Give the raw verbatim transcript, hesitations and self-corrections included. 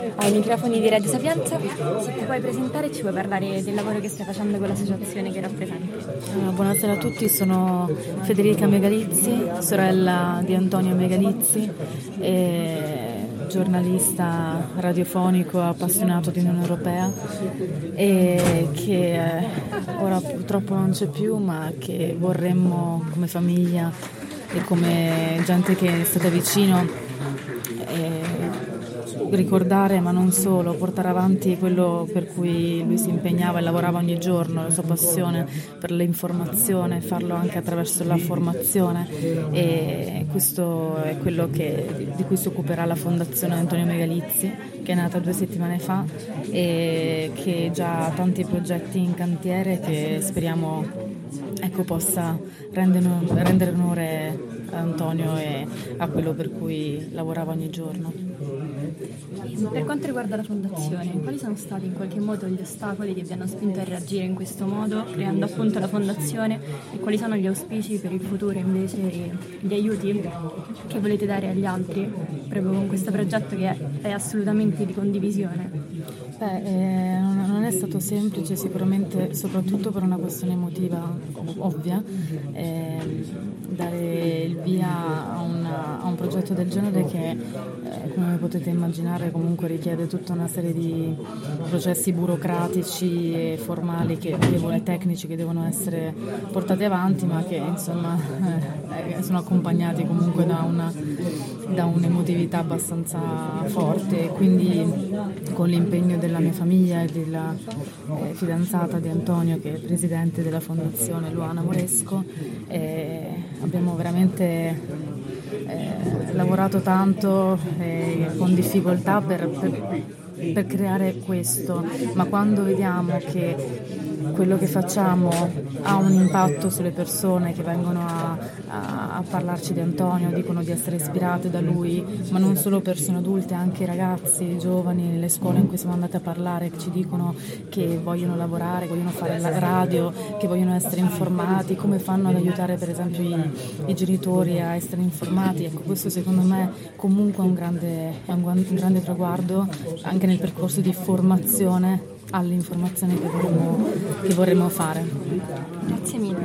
Ai microfoni di Radio Sapienza, se ti puoi presentare e ci puoi parlare del lavoro che stai facendo con l'associazione che rappresenti. Uh, buonasera a tutti, sono Federica Megalizzi, sorella di Antonio Megalizzi, e giornalista radiofonico appassionato di Unione Europea e che eh, ora purtroppo non c'è più, ma che vorremmo come famiglia e come gente che è stata vicino eh, ricordare, ma non solo, portare avanti quello per cui lui si impegnava e lavorava ogni giorno, la sua passione per l'informazione, farlo anche attraverso la formazione, e questo è quello che, di cui si occuperà la Fondazione Antonio Megalizzi, che è nata due settimane fa e che già ha tanti progetti in cantiere che speriamo ecco, possa rendere, rendere onore a Antonio e a quello per cui lavorava ogni giorno. Per quanto riguarda la Fondazione, quali sono stati in qualche modo gli ostacoli che vi hanno spinto a reagire in questo modo, creando appunto la Fondazione, e quali sono gli auspici per il futuro invece e gli aiuti che volete dare agli altri proprio con questo progetto che è, è assolutamente di condivisione? Beh, eh, non è stato semplice, sicuramente, soprattutto per una questione emotiva ovvia, eh, dare il via a, una, a un progetto del genere che, eh, come potete immaginare, comunque richiede tutta una serie di processi burocratici e formali che devono, e tecnici che devono essere portati avanti, ma che insomma eh, sono accompagnati comunque da una da un'emotività abbastanza forte, quindi con l'impegno della mia famiglia e della eh, fidanzata di Antonio, che è presidente della fondazione, Luana Moresco, eh, abbiamo veramente eh, lavorato tanto eh, con difficoltà per, per, per creare questo, ma quando vediamo che quello che facciamo ha un impatto sulle persone che vengono a, a, a parlarci di Antonio, dicono di essere ispirate da lui, ma non solo persone adulte, anche ragazzi, giovani, nelle scuole in cui siamo andati a parlare, che ci dicono che vogliono lavorare, vogliono fare la radio, che vogliono essere informati, come fanno ad aiutare per esempio i, i genitori a essere informati. Ecco, questo secondo me comunque è un grande, è un, un grande traguardo anche nel percorso di formazione all'informazione che vorremmo, che vorremmo fare. Grazie mille.